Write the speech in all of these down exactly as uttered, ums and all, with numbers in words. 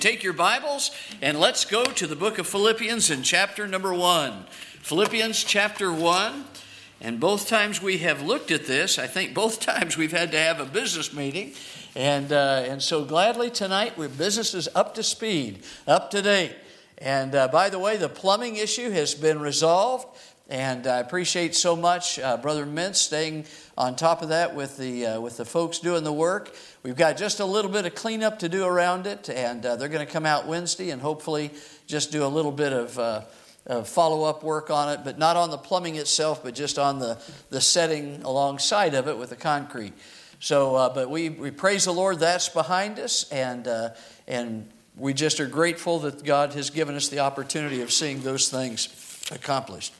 Take your Bibles and let's go to the book of Philippians in chapter number one. Philippians chapter one. And both times we have looked at this, I think both times we've had to have a business meeting. And uh, and so gladly tonight, we're business is up to speed, up to date. And uh, by the way, the plumbing issue has been resolved. And I appreciate so much uh, Brother Mintz staying on top of that with the uh, with the folks doing the work. We've got just a little bit of cleanup to do around it, and uh, they're going to come out Wednesday and hopefully just do a little bit of, uh, of follow-up work on it, but not on the plumbing itself, but just on the, the setting alongside of it with the concrete. So, uh, but we, we praise the Lord, that's behind us, and uh, and we just are grateful that God has given us the opportunity of seeing those things accomplished.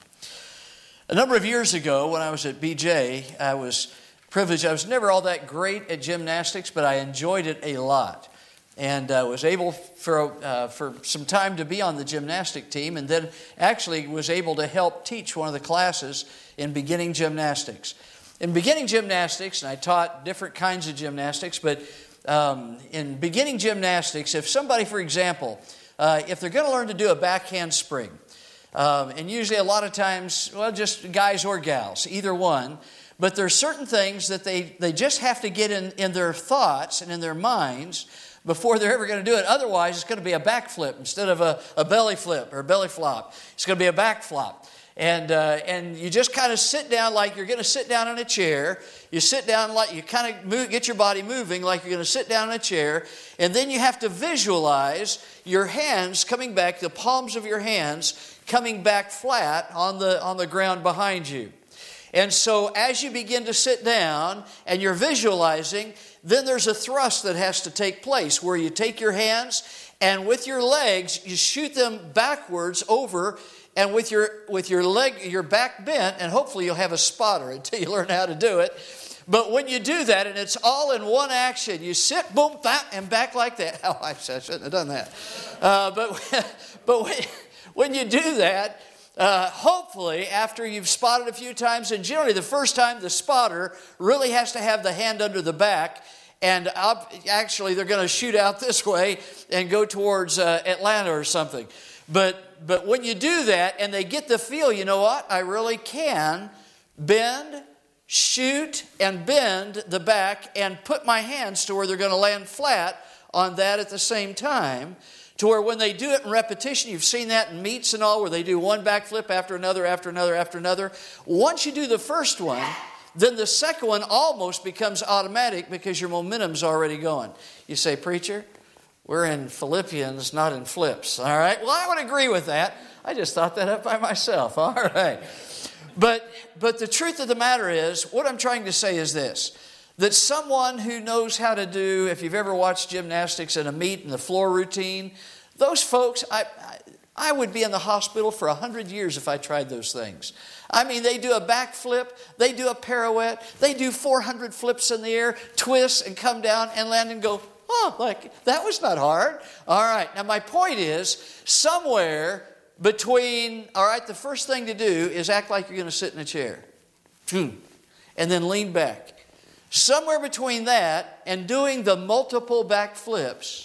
A number of years ago, when I was at B J, I was privileged. I was never all that great at gymnastics, but I enjoyed it a lot, and uh, was able for uh, for some time to be on the gymnastic team, and then actually was able to help teach one of the classes in beginning gymnastics. In beginning gymnastics, and I taught different kinds of gymnastics, but um, in beginning gymnastics, if somebody, for example, uh, if they're going to learn to do a back handspring. Um, and usually a lot of times, well, just guys or gals, either one. But there's certain things that they, they just have to get in, in their thoughts and in their minds before they're ever going to do it. Otherwise, it's going to be a backflip instead of a, a belly flip or a belly flop. It's going to be a back flop. And uh, and you just kind of sit down like you're going to sit down in a chair. You sit down like you kind of move, get your body moving like you're going to sit down in a chair. And then you have to visualize your hands coming back, the palms of your hands coming back flat on the on the ground behind you. And so as you begin to sit down and you're visualizing, then there's a thrust that has to take place where you take your hands and with your legs, you shoot them backwards over, and with your with your leg, your back bent, and hopefully you'll have a spotter until you learn how to do it. But when you do that, and it's all in one action, you sit, boom, bam, and back like that. Oh, I shouldn't have done that. Uh, but but when, when you do that, uh, hopefully after you've spotted a few times, and generally the first time the spotter really has to have the hand under the back, and up, actually they're going to shoot out this way and go towards uh, Atlanta or something. But but when you do that and they get the feel, you know what? I really can bend, shoot, and bend the back and put my hands to where they're going to land flat on that at the same time. To where when they do it in repetition, you've seen that in meets and all, where they do one backflip after another, after another, after another. Once you do the first one, then the second one almost becomes automatic because your momentum's already going. You say, preacher, we're in Philippians, not in flips. All right? Well, I would agree with that. I just thought that up by myself. All right. But, but the truth of the matter is, what I'm trying to say is this. That someone who knows how to do, if you've ever watched gymnastics in a meet and the floor routine, those folks, I, I, I would be in the hospital for a hundred years if I tried those things. I mean, they do a backflip, they do a pirouette, they do four hundred flips in the air, twist and come down and land and go, oh, like, that was not hard. All right, now my point is, somewhere between, all right, the first thing to do is act like you're going to sit in a chair. And then lean back. Somewhere between that and doing the multiple back flips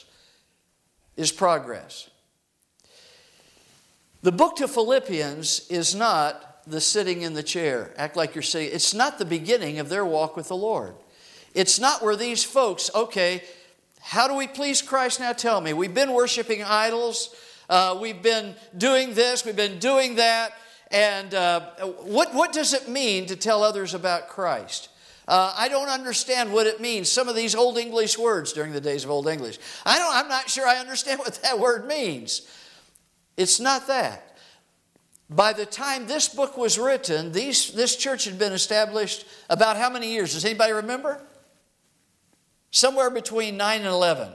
is progress. The book to Philippians is not the sitting in the chair. Act like you're sitting. It's not the beginning of their walk with the Lord. It's not where these folks, okay, how do we please Christ now? Tell me. We've been worshiping idols. Uh, we've been doing this. We've been doing that. And uh, what, what does it mean to tell others about Christ? Uh, I don't understand what it means. Some of these Old English words during the days of Old English. I don't, I'm not sure I understand what that word means. It's not that. By the time this book was written, these, this church had been established about how many years? Does anybody remember? Somewhere between nine and eleven.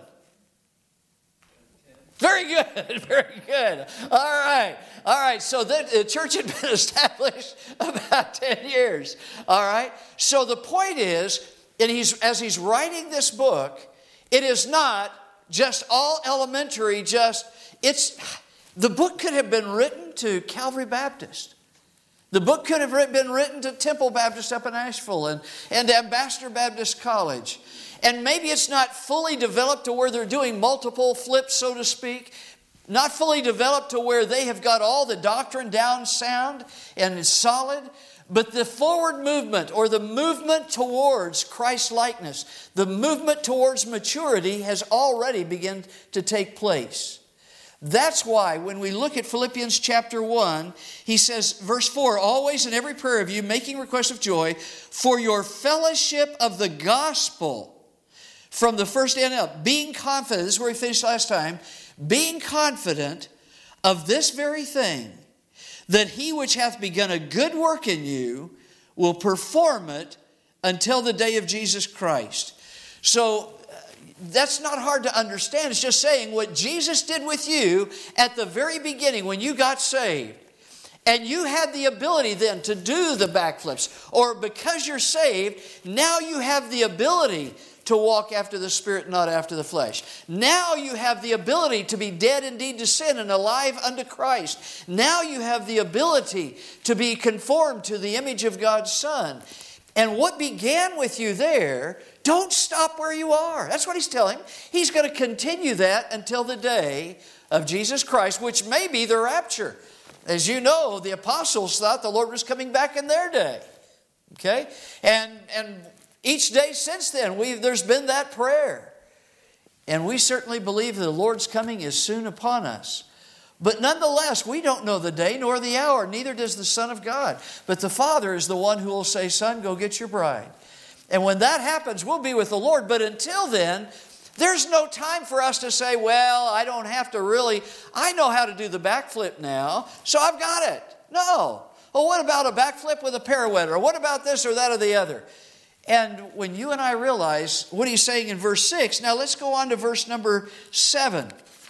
Very good, very good. All right, all right. So the, the church had been established about ten years. All right. So the point is, and he's as he's writing this book, it is not just all elementary. Just it's the book could have been written to Calvary Baptist. The book could have been written to Temple Baptist up in Asheville and, and Ambassador Baptist College. And maybe it's not fully developed to where they're doing multiple flips, so to speak. Not fully developed to where they have got all the doctrine down sound and is solid. But the forward movement, or the movement towards Christ-likeness, the movement towards maturity has already begun to take place. That's why when we look at Philippians chapter one, he says, verse four, always in every prayer of you, making request of joy, for your fellowship of the gospel from the first end up, being confident, this is where we finished last time, being confident of this very thing, that he which hath begun a good work in you will perform it until the day of Jesus Christ. So that's not hard to understand. It's just saying what Jesus did with you at the very beginning when you got saved. And you had the ability then to do the backflips. Or because you're saved, now you have the ability to walk after the Spirit, not after the flesh. Now you have the ability to be dead indeed to sin and alive unto Christ. Now you have the ability to be conformed to the image of God's Son. And what began with you there, don't stop where you are. That's what he's telling. He's going to continue that until the day of Jesus Christ, which may be the rapture. As you know, the apostles thought the Lord was coming back in their day. Okay? And, and each day since then, we've, there's been that prayer. And we certainly believe that the Lord's coming is soon upon us. But nonetheless, we don't know the day nor the hour, neither does the Son of God. But the Father is the one who will say, son, go get your bride. And when that happens, we'll be with the Lord. But until then, there's no time for us to say, well, I don't have to really, I know how to do the backflip now, so I've got it. No. Well, what about a backflip with a pirouette? Or what about this or that or the other? And when you and I realize what he's saying in verse six, now let's go on to verse number seven.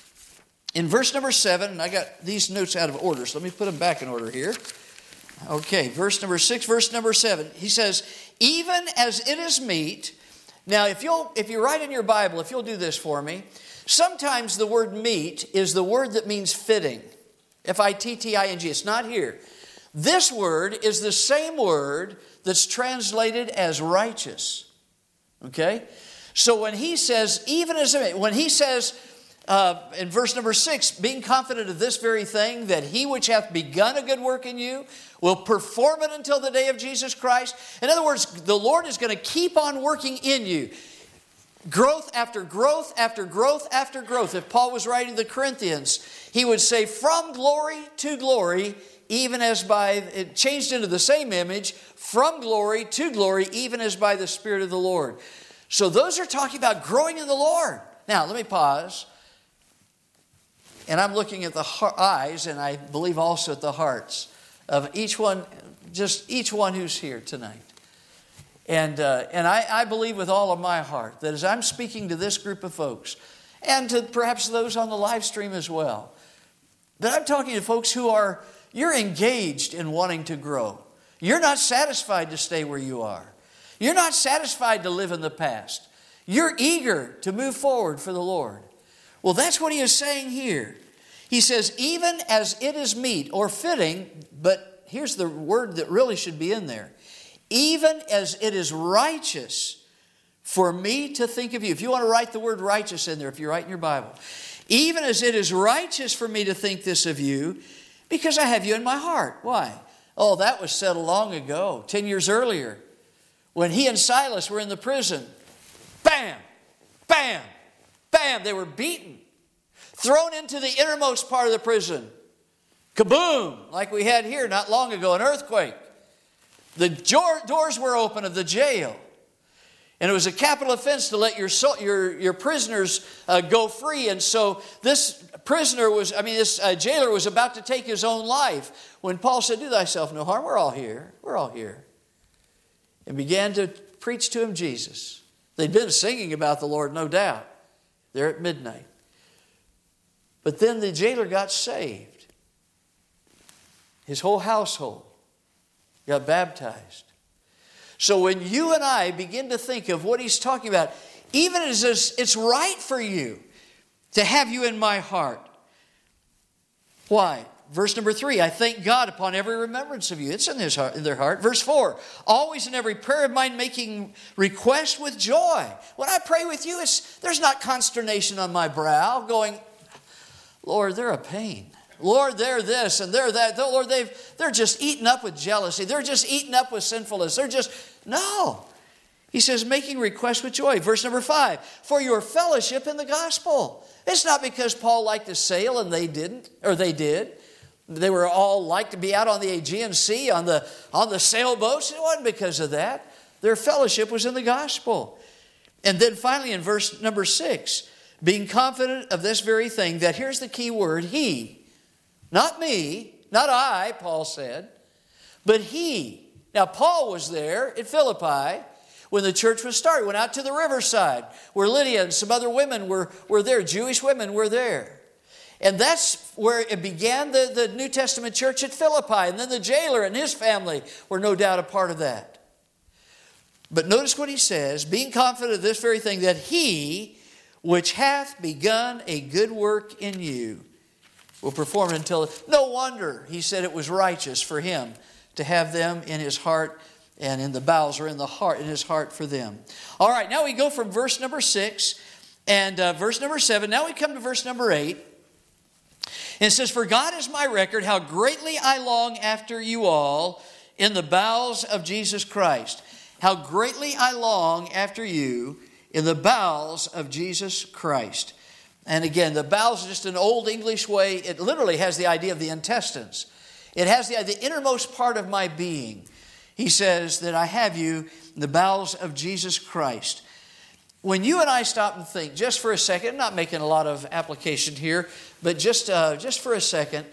In verse number seven, and I got these notes out of order, so let me put them back in order here. Okay, verse number six, verse number seven. He says, even as it is meet. Now, if you'll, if you write in your Bible, if you'll do this for me, sometimes the word meet is the word that means fitting. F I T T I N G. It's not here. This word is the same word that's translated as righteous. Okay? So when he says, even as it, when he says, uh, in verse number six, being confident of this very thing, that he which hath begun a good work in you will perform it until the day of Jesus Christ. In other words, the Lord is going to keep on working in you. Growth after growth after growth after growth. If Paul was writing to the Corinthians, he would say, from glory to glory, even as by, it changed into the same image, from glory to glory, even as by the Spirit of the Lord. So those are talking about growing in the Lord. Now, let me pause. And I'm looking at the eyes, and I believe also at the hearts of each one, just each one who's here tonight. And, uh, and I, I believe with all of my heart that as I'm speaking to this group of folks, and to perhaps those on the live stream as well, that I'm talking to folks who are, you're engaged in wanting to grow. You're not satisfied to stay where you are. You're not satisfied to live in the past. You're eager to move forward for the Lord. Well, that's what he is saying here. He says, even as it is meet or fitting, but here's the word that really should be in there. Even as it is righteous for me to think of you. If you want to write the word righteous in there, if you're writing your Bible. Even as it is righteous for me to think this of you, because I have you in my heart. Why? Oh, that was said long ago, ten years earlier, when he and Silas were in the prison. Bam! Bam! Bam! They were beaten. Thrown into the innermost part of the prison. Kaboom! Like we had here not long ago, an earthquake. The doors were open of the jail. And it was a capital offense to let your your, your prisoners uh, go free. And so this prisoner was, I mean, this uh, jailer was about to take his own life when Paul said, do thyself no harm. We're all here. We're all here. And began to preach to him Jesus. They'd been singing about the Lord, no doubt. There at midnight. But then the jailer got saved. His whole household got baptized. So when you and I begin to think of what he's talking about, even as it's right for you to have you in my heart. Why? Verse number three, I thank God upon every remembrance of you. It's in, his heart, in their heart. Verse four, always in every prayer of mine making request with joy. When I pray with you, it's, there's not consternation on my brow going, Lord, they're a pain. Lord, they're this and they're that. Lord, they've, they're just eaten up with jealousy. They're just eaten up with sinfulness. They're just, no. He says, making request with joy. Verse number five, for your fellowship in the gospel. It's not because Paul liked to sail and they didn't, or they did. They were all like to be out on the Aegean Sea, on the, on the sailboats. It wasn't because of that. Their fellowship was in the gospel. And then finally in verse number six, being confident of this very thing, that here's the key word, he. Not me, not I, Paul said, but he. Now Paul was there at Philippi when the church was started. Went out to the riverside where Lydia and some other women were, were there. Jewish women were there. And that's where it began, the, the New Testament church at Philippi. And then the jailer and his family were no doubt a part of that. But notice what he says, being confident of this very thing, that he which hath begun a good work in you will perform it until... No wonder he said it was righteous for him to have them in his heart and in the bowels, or in the heart, in his heart for them. All right, now we go from verse number six and uh, verse number seven. Now we come to verse number eight. And it says, for God is my record, how greatly I long after you all in the bowels of Jesus Christ. How greatly I long after you in the bowels of Jesus Christ. And again, the bowels is just an old English way. It literally has the idea of the intestines. It has the, the innermost part of my being. He says that I have you in the bowels of Jesus Christ. When you and I stop and think, just for a second, I'm not making a lot of application here, but just uh, just for a second,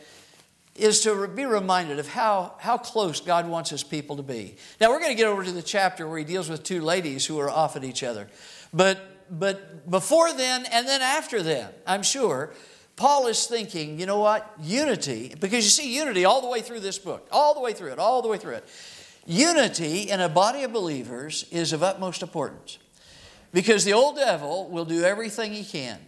is to be reminded of how, how close God wants his people to be. Now, we're going to get over to the chapter where he deals with two ladies who are off at each other. But, but before then and then after then, I'm sure, Paul is thinking, you know what? Unity, because you see unity all the way through this book, all the way through it, all the way through it. Unity in a body of believers is of utmost importance. Because the old devil will do everything he can.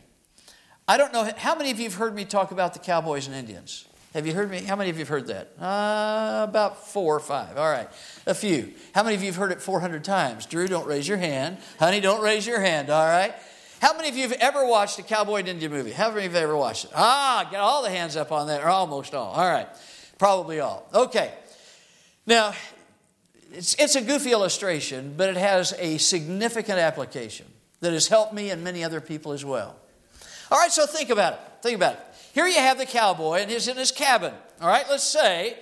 I don't know, how many of you have heard me talk about the cowboys and Indians? Have you heard me? How many of you have heard that? Uh, about four or five. All right, a few. How many of you have heard it four hundred times? Drew, don't raise your hand. Honey, don't raise your hand, all right? How many of you have ever watched a cowboy and Indian movie? How many of you have ever watched it? Ah, get all the hands up on that, or almost all. All right, probably all. Okay, now, It's, it's a goofy illustration, but it has a significant application that has helped me and many other people as well. All right, so think about it. Think about it. Here you have the cowboy, and he's in his cabin. All right, let's say,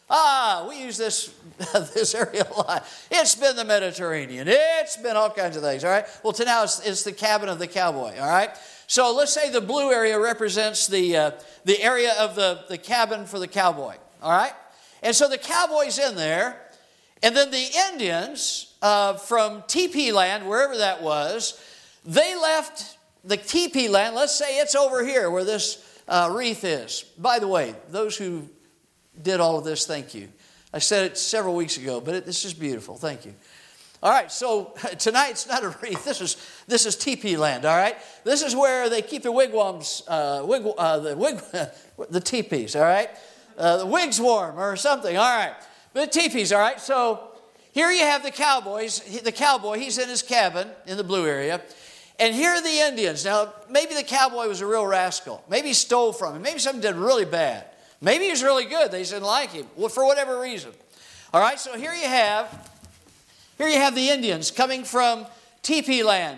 ah, we use this, this area a lot. It's been the Mediterranean. It's been all kinds of things, all right? Well, to now it's, it's the cabin of the cowboy, all right? So let's say the blue area represents the, uh, the area of the, the cabin for the cowboy, all right? And so the cowboy's in there. And then the Indians uh, from teepee land, wherever that was, they left the teepee land. Let's say it's over here where this uh, wreath is. By the way, those who did all of this, thank you. I said it several weeks ago, but it, this is beautiful. Thank you. All right, so tonight it's not a wreath. This is this is teepee land. All right, this is where they keep the wigwams, uh, wig, uh, the wig, the teepees. All right, uh, the wigs warm or something. All right. The teepees, all right? So here you have the cowboys. The cowboy, he's in his cabin in the blue area. And here are the Indians. Now, maybe the cowboy was a real rascal. Maybe he stole from him. Maybe something did really bad. Maybe he was really good. They didn't like him for whatever reason. All right, so here you have, here you have the Indians coming from teepee land.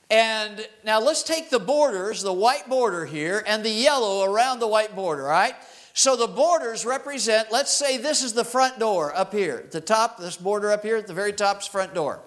And now let's take the borders, the white border here, and the yellow around the white border, all right? So the borders represent, let's say this is the front door up here. At the top, this border up here, at the very top is front door.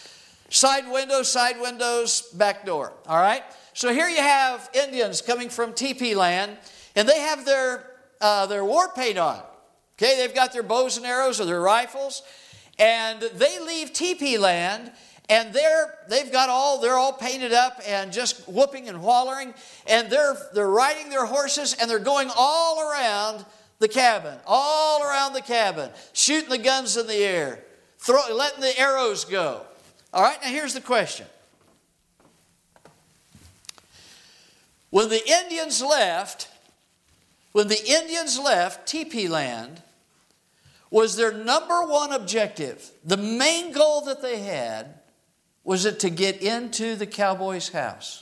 Side windows, side windows, back door. All right? So here you have Indians coming from teepee land, and they have their, uh, their war paint on. Okay, they've got their bows and arrows or their rifles, and they leave teepee land, and they're they've got all they're all painted up and just whooping and hollering, and they're they're riding their horses, and they're going all around the cabin, all around the cabin, shooting the guns in the air, throw, letting the arrows go. All right, now here's the question. When the Indians left, when the Indians left teepee land, was their number one objective. The main goal that they had was it to get into the cowboy's house.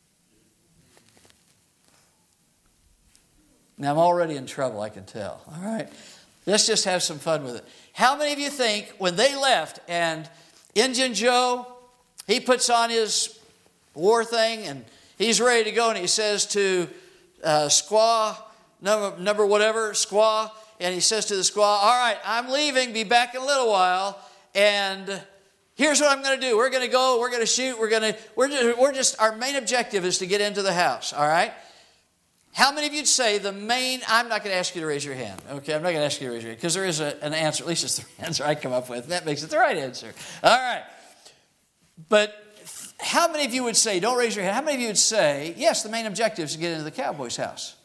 Now, I'm already in trouble, I can tell. All right? Let's just have some fun with it. How many of you think when they left and Injun Joe, he puts on his war thing and he's ready to go and he says to uh, squaw, number, number whatever, squaw, and he says to the squaw, all right, I'm leaving, be back in a little while, and here's what I'm going to do. We're going to go, we're going to shoot, we're going to, we're just, we're just, our main objective is to get into the house, all right? How many of you'd say the main, I'm not going to ask you to raise your hand, okay? I'm not going to ask you to raise your hand, because there is a, an answer, at least it's the answer I come up with. That makes it the right answer. All right. But how many of you would say, don't raise your hand, how many of you would say, yes, the main objective is to get into the cowboy's house?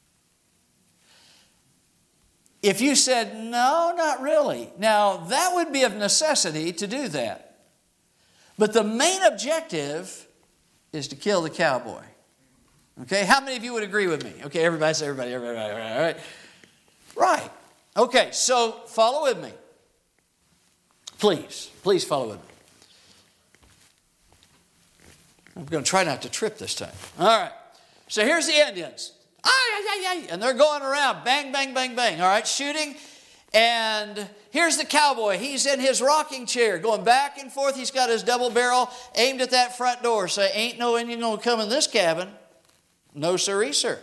If you said, no, not really. Now, that would be of necessity to do that. But the main objective is to kill the cowboy. Okay, how many of you would agree with me? Okay, everybody say everybody, everybody, everybody, all right? Right. Okay, so follow with me. Please, please follow with me. I'm going to try not to trip this time. All right, so here's the Indians. And they're going around, bang, bang, bang, bang, all right, shooting. And here's the cowboy. He's in his rocking chair, going back and forth. He's got his double barrel aimed at that front door. Say, ain't no Indian going to come in this cabin. No sirree, sir.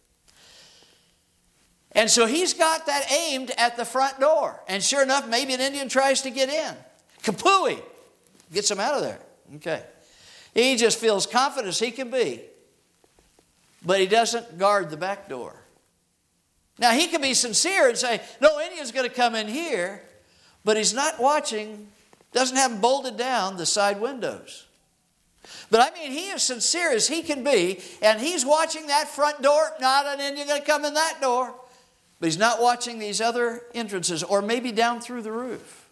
And so he's got that aimed at the front door. And sure enough, maybe an Indian tries to get in. Kapooey! Gets him out of there. Okay. He just feels confident as he can be. But he doesn't guard the back door. Now, he can be sincere and say, no Indian's going to come in here. But he's not watching, doesn't have them bolted down the side windows. But I mean, he is sincere as he can be, and he's watching that front door. Not an Indian going to come in that door. But he's not watching these other entrances, or maybe down through the roof.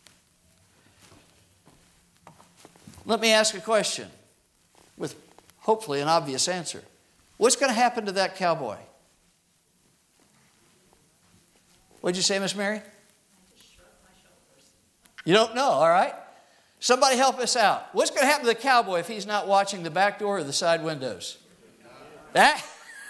Let me ask a question with hopefully an obvious answer. What's going to happen to that cowboy? What'd you say, Miss Mary? You don't know, all right? Somebody help us out. What's going to happen to the cowboy if he's not watching the back door or the side windows? That?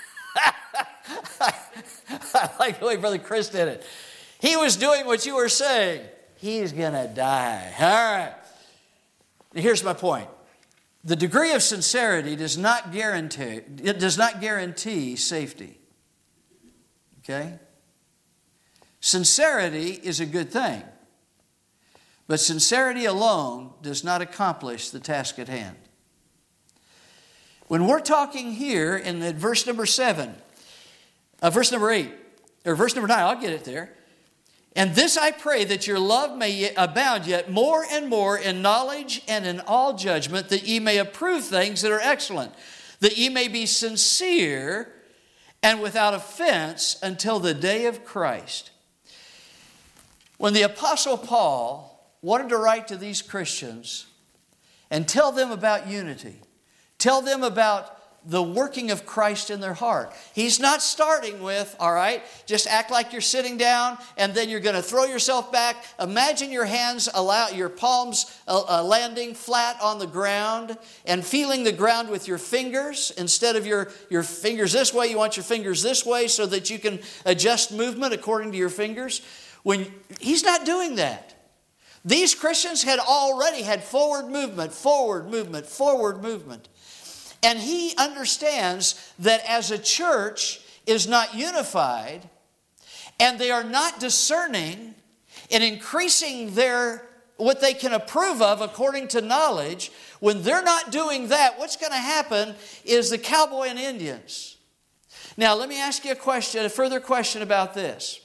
I like the way Brother Chris did it. He was doing what you were saying. He's going to die. All right. Now here's my point. The degree of sincerity does not guarantee, it does not guarantee safety. Okay? Sincerity is a good thing. But sincerity alone does not accomplish the task at hand. When we're talking here in the verse number seven, uh, verse number eight, or verse number nine, I'll get it there. And this I pray, that your love may abound yet more and more in knowledge and in all judgment, that ye may approve things that are excellent, that ye may be sincere and without offense until the day of Christ. When the Apostle Paul wanted to write to these Christians and tell them about unity, tell them about the working of Christ in their heart. He's not starting with, all right, just act like you're sitting down and then you're going to throw yourself back. Imagine your hands, allow your palms uh, landing flat on the ground and feeling the ground with your fingers. Instead of your, your fingers this way, you want your fingers this way so that you can adjust movement according to your fingers. When he's not doing that. These Christians had already had forward movement, forward movement, forward movement. And he understands that as a church is not unified and they are not discerning and increasing their what they can approve of according to knowledge, when they're not doing that, what's going to happen is the cowboy and Indians. Now, let me ask you a question, a further question about this.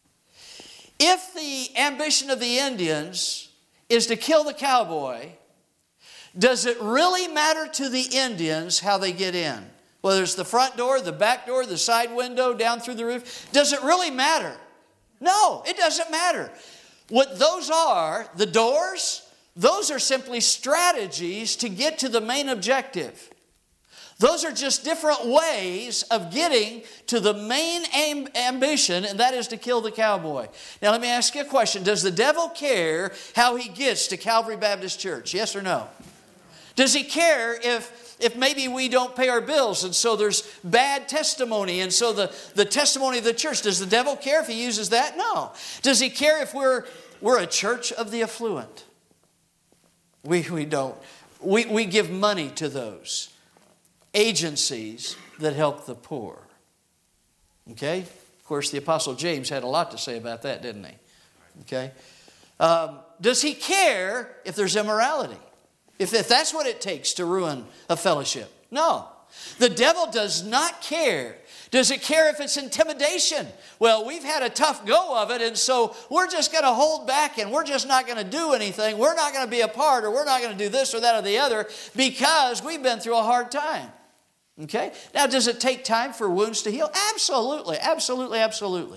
If the ambition of the Indians is to kill the cowboy, does it really matter to the Indians how they get in? Whether it's the front door, the back door, the side window, down through the roof. Does it really matter? No, it doesn't matter. What those are, the doors, those are simply strategies to get to the main objective. Those are just different ways of getting to the main aim, ambition, and that is to kill the cowboy. Now let me ask you a question. Does the devil care how he gets to Calvary Baptist Church? Yes or no? Does he care if, if maybe we don't pay our bills and so there's bad testimony and so the, the testimony of the church, does the devil care if he uses that? No. Does he care if we're, we're a church of the affluent? We, we don't. We, we give money to those agencies that help the poor. Okay? Of course, the Apostle James had a lot to say about that, didn't he? Okay? Um, does he care if there's immorality? If, if that's what it takes to ruin a fellowship? No. The devil does not care. Does it care if it's intimidation? Well, we've had a tough go of it, and so we're just going to hold back and we're just not going to do anything. We're not going to be a part, or we're not going to do this or that or the other because we've been through a hard time. Okay? Now, does it take time for wounds to heal? Absolutely, absolutely, absolutely.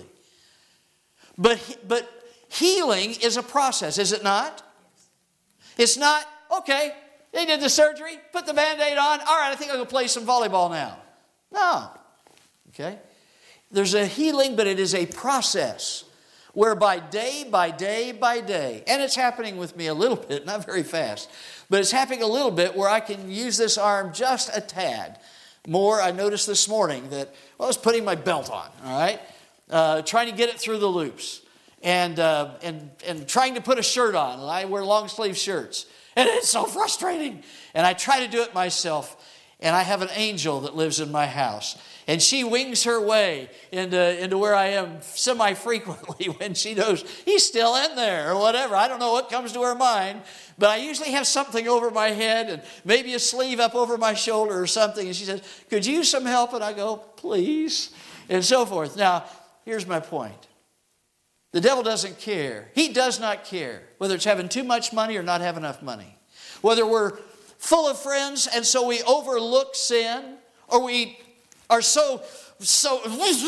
But, but healing is a process, is it not? It's not, okay, they did the surgery, put the Band-Aid on, all right, I think I'll go play some volleyball now. No. Okay? There's a healing, but it is a process whereby day by day by day, and it's happening with me a little bit, not very fast, but it's happening a little bit where I can use this arm just a tad more. I noticed this morning that, well, I was putting my belt on, all right, uh, trying to get it through the loops, and, uh, and, and trying to put a shirt on. And I wear long sleeve shirts, and it's so frustrating. And I try to do it myself, and I have an angel that lives in my house. And she wings her way into, into where I am semi-frequently when she knows he's still in there or whatever. I don't know what comes to her mind, but I usually have something over my head and maybe a sleeve up over my shoulder or something. And she says, could you use some help? And I go, please, and so forth. Now, here's my point. The devil doesn't care. He does not care whether it's having too much money or not having enough money. Whether we're full of friends and so we overlook sin, or we are so, so,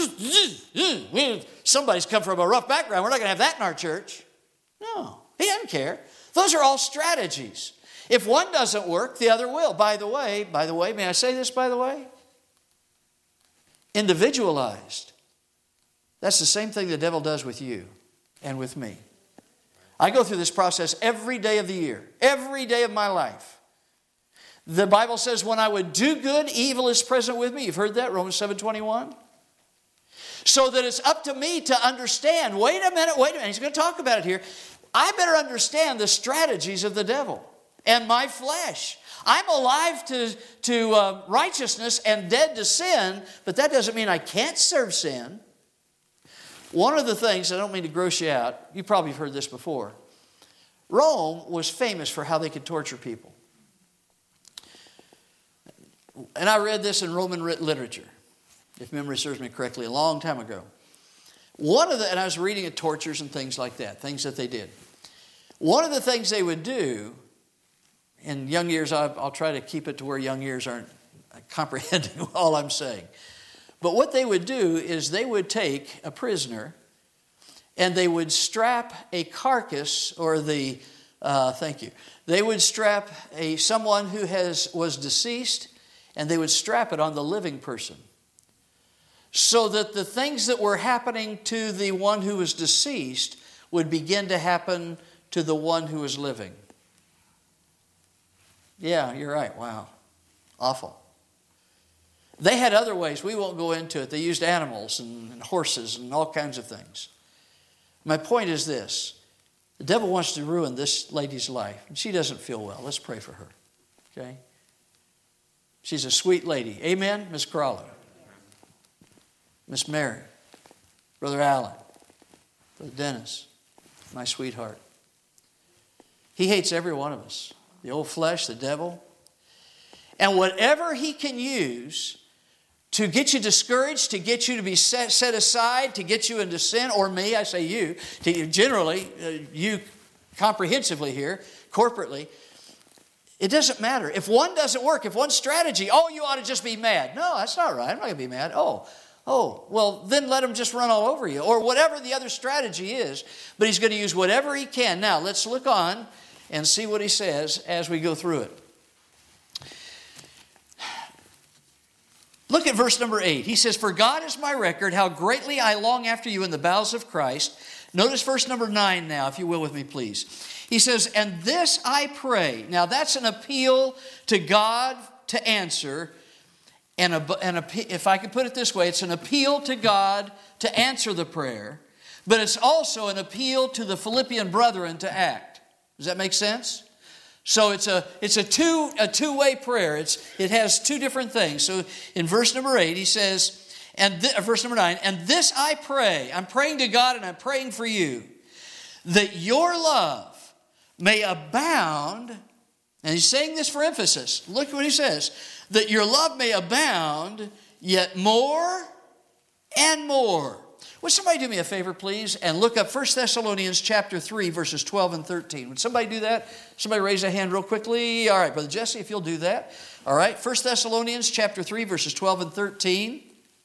somebody's come from a rough background. We're not going to have that in our church. No, he doesn't care. Those are all strategies. If one doesn't work, the other will. By the way, by the way, may I say this by the way? Individualized. That's the same thing the devil does with you and with me. I go through this process every day of the year, every day of my life. The Bible says, when I would do good, evil is present with me. You've heard that, Romans seven twenty-one. So that it's up to me to understand, wait a minute, wait a minute, he's going to talk about it here. I better understand the strategies of the devil and my flesh. I'm alive to, to uh, righteousness and dead to sin, but that doesn't mean I can't serve sin. One of the things, I don't mean to gross you out, you probably have heard this before. Rome was famous for how they could torture people. And I read this in Roman literature, if memory serves me correctly, a long time ago. One of the, and I was reading of tortures and things like that, things that they did. One of the things they would do, in young years, I'll, I'll try to keep it to where young years aren't comprehending all I'm saying. But what they would do is they would take a prisoner and they would strap a carcass, or the, uh, thank you, they would strap a someone who has was deceased, and they would strap it on the living person, so that the things that were happening to the one who was deceased would begin to happen to the one who was living. Yeah, you're right. Wow. Awful. They had other ways. We won't go into it. They used animals and, and horses and all kinds of things. My point is this. The devil wants to ruin this lady's life, and she doesn't feel well. Let's pray for her. Okay? She's a sweet lady. Amen, Miss Crawler. Miss Mary. Brother Allen. Brother Dennis. My sweetheart. He hates every one of us. The old flesh, the devil. And whatever he can use to get you discouraged, to get you to be set, set aside, to get you into sin, or me, I say you, to generally, uh, you comprehensively here, corporately, it doesn't matter. If one doesn't work, if one strategy, oh, you ought to just be mad. No, that's not right. I'm not going to be mad. Oh, oh, well, then let him just run all over you. Or whatever the other strategy is. But he's going to use whatever he can. Now, let's look on and see what he says as we go through it. Look at verse number eight. He says, for God is my record, how greatly I long after you in the bowels of Christ. Notice verse number nine now, if you will with me, please. He says, and this I pray. Now that's an appeal to God to answer. And, a, and a, if I could put it this way, it's an appeal to God to answer the prayer. But it's also an appeal to the Philippian brethren to act. Does that make sense? So it's a it's a two a two-way prayer. It's it has two different things. So in verse number eight, he says, and th- verse number nine, and this I pray. I'm praying to God and I'm praying for you, that your love may abound. And he's saying this for emphasis. Look what he says. That your love may abound yet more and more. Would somebody do me a favor, please, and look up First Thessalonians chapter three, verses twelve and thirteen. Would somebody do that? Somebody raise a hand real quickly. All right, Brother Jesse, if you'll do that. All right, First Thessalonians chapter three, verses twelve and thirteen.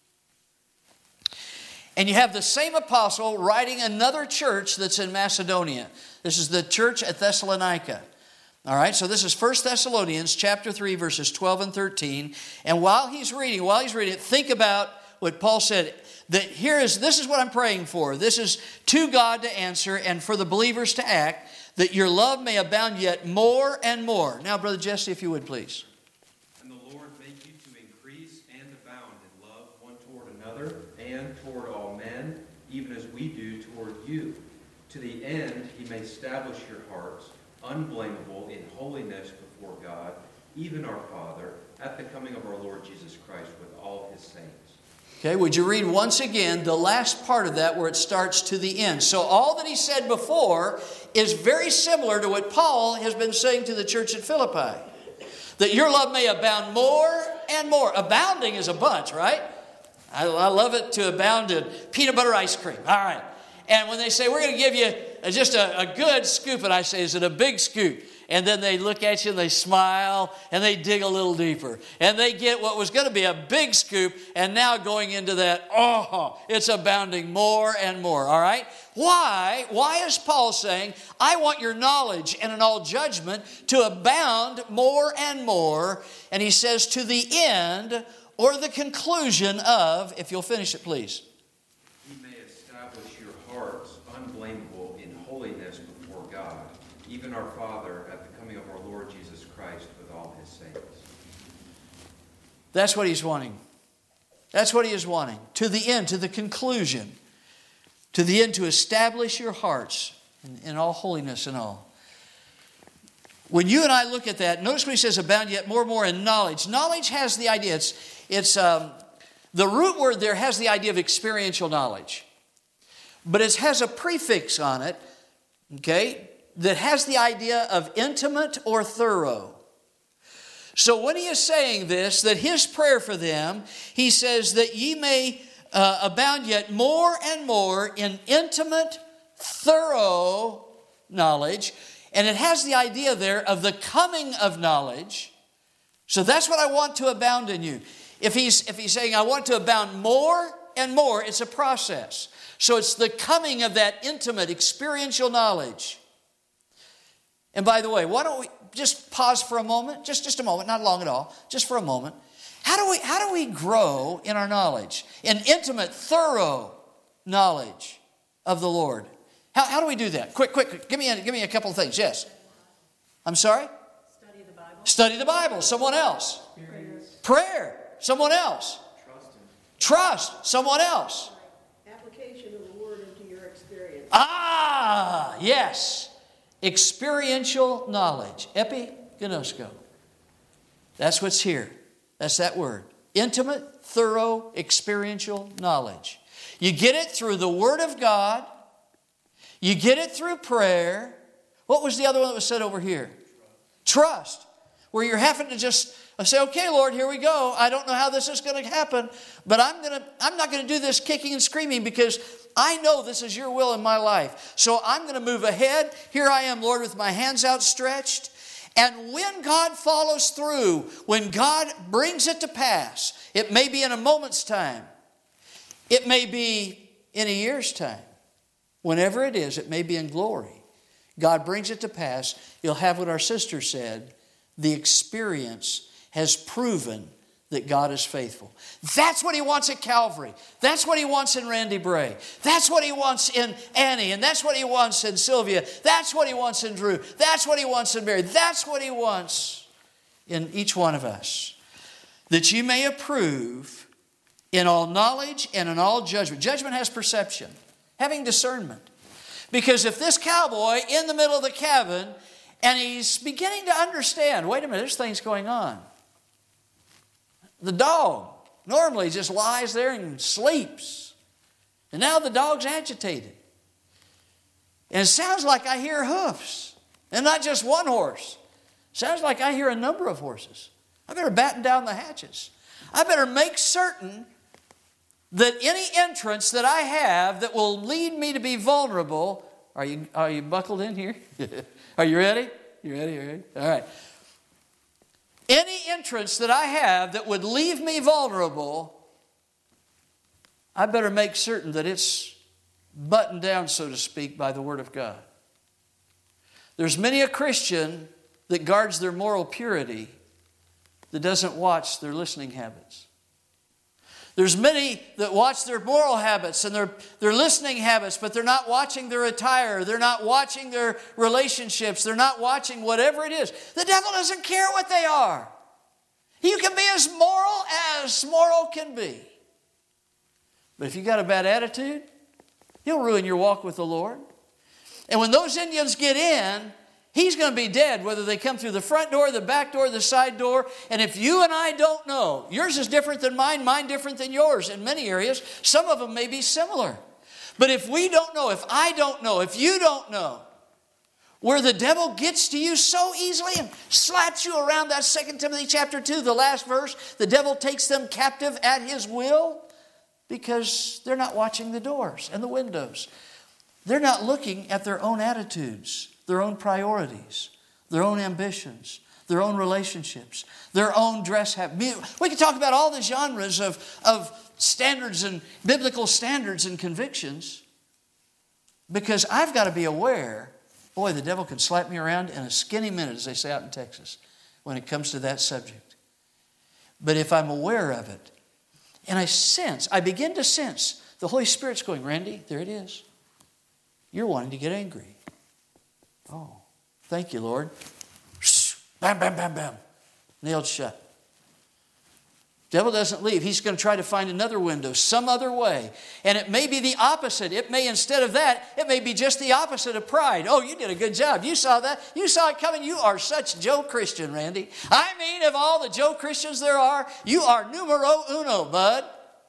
And you have the same apostle writing another church that's in Macedonia. This is the church at Thessalonica. All right, so this is First Thessalonians chapter three, verses twelve and thirteen. And while he's reading, while he's reading it, think about what Paul said. That here is, this is what I'm praying for. This is to God to answer and for the believers to act, that your love may abound yet more and more. Now, Brother Jesse, if you would, please. And the Lord make you to increase and abound in love one toward another and toward all men, even as we do toward you, to the end he may establish your hearts unblameable in holiness before God, even our Father, at the coming of our Lord Jesus Christ with all his saints. Okay, would you read once again the last part of that where it starts to the end? So all that he said before is very similar to what Paul has been saying to the church at Philippi. That your love may abound more and more. Abounding is a bunch, right? I, I love it to abound in peanut butter ice cream. All right. And when they say, we're going to give you just a, a good scoop, and I say, is it a big scoop? And then they look at you and they smile and they dig a little deeper. And they get what was going to be a big scoop and now going into that, oh, it's abounding more and more, all right? Why? Why is Paul saying, I want your knowledge and in all judgment to abound more and more? And he says, to the end or the conclusion of, if you'll finish it, please. He may establish your hearts unblameable in holiness before God, even our Father, at the coming of our Lord Jesus Christ with all his saints. That's what he's wanting. That's what he is wanting. To the end, to the conclusion. To the end, to establish your hearts in, in all holiness and all. When you and I look at that, notice what he says, abound yet more and more in knowledge. Knowledge has the idea, it's, it's um, the root word there has the idea of experiential knowledge. But it has a prefix on it, okay, that has the idea of intimate or thorough. So when he is saying this, that his prayer for them, he says that ye may uh, abound yet more and more in intimate, thorough knowledge. And it has the idea there of the coming of knowledge. So that's what I want to abound in you. If he's, if he's saying I want to abound more and more, it's a process. So it's the coming of that intimate, experiential knowledge. And by the way, why don't we just pause for a moment? Just, just a moment, not long at all, just for a moment. How do we, how do we grow in our knowledge? In intimate, thorough knowledge of the Lord. How, how do we do that? Quick, quick, quick. Give me a, give me a couple of things. Yes. I'm sorry? Study the Bible. Study the Bible. Someone else. Prayers. Prayer. Someone else. Trust him. Trust. Someone else. Application of the Word into your experience. Ah, yes. Experiential knowledge. Epignosko. That's what's here. That's that word. Intimate, thorough, experiential knowledge. You get it through the Word of God. You get it through prayer. What was the other one that was said over here? Trust. Trust. Where you're having to just say, okay, Lord, here we go. I don't know how this is going to happen, but I'm going to, I'm not going to do this kicking and screaming because I know this is your will in my life. So I'm going to move ahead. Here I am, Lord, with my hands outstretched. And when God follows through, when God brings it to pass, it may be in a moment's time. It may be in a year's time. Whenever it is, it may be in glory. God brings it to pass. You'll have what our sister said. The experience has proven that God is faithful. That's what he wants at Calvary. That's what he wants in Randy Bray. That's what he wants in Annie. And that's what he wants in Sylvia. That's what he wants in Drew. That's what he wants in Mary. That's what he wants in each one of us. That you may approve in all knowledge and in all judgment. Judgment has perception, having discernment. Because if this cowboy in the middle of the cabin and he's beginning to understand, wait a minute, there's things going on. The dog normally just lies there and sleeps. And now the dog's agitated. And it sounds like I hear hoofs. And not just one horse. Sounds like I hear a number of horses. I better batten down the hatches. I better make certain that any entrance that I have that will lead me to be vulnerable. Are you, are you buckled in here? Are you ready? You ready? You ready? All right. Any entrance that I have that would leave me vulnerable, I better make certain that it's buttoned down, so to speak, by the Word of God. There's many a Christian that guards their moral purity that doesn't watch their listening habits. There's many that watch their moral habits and their, their listening habits, but they're not watching their attire. They're not watching their relationships. They're not watching whatever it is. The devil doesn't care what they are. You can be as moral as moral can be. But if you got a bad attitude, he'll ruin your walk with the Lord. And when those Indians get in, he's going to be dead, whether they come through the front door, the back door, the side door. And if you and I don't know, yours is different than mine, mine different than yours in many areas. Some of them may be similar. But if we don't know, if I don't know, if you don't know, where the devil gets to you so easily and slaps you around, that Second Timothy chapter two, the last verse, the devil takes them captive at his will because they're not watching the doors and the windows. They're not looking at their own attitudes, their own priorities, their own ambitions, their own relationships, their own dress habits. We can talk about all the genres of, of standards and biblical standards and convictions, because I've got to be aware, boy, the devil can slap me around in a skinny minute, as they say out in Texas, when it comes to that subject. But if I'm aware of it, and I sense, I begin to sense the Holy Spirit's going, Randy, there it is. You're wanting to get angry. Oh, thank you, Lord. Bam, bam, bam, bam. Nailed shut. Devil doesn't leave. He's going to try to find another window, some other way. And it may be the opposite. It may, instead of that, it may be just the opposite of pride. Oh, you did a good job. You saw that. You saw it coming. You are such Joe Christian, Randy. I mean, of all the Joe Christians there are, you are numero uno, bud.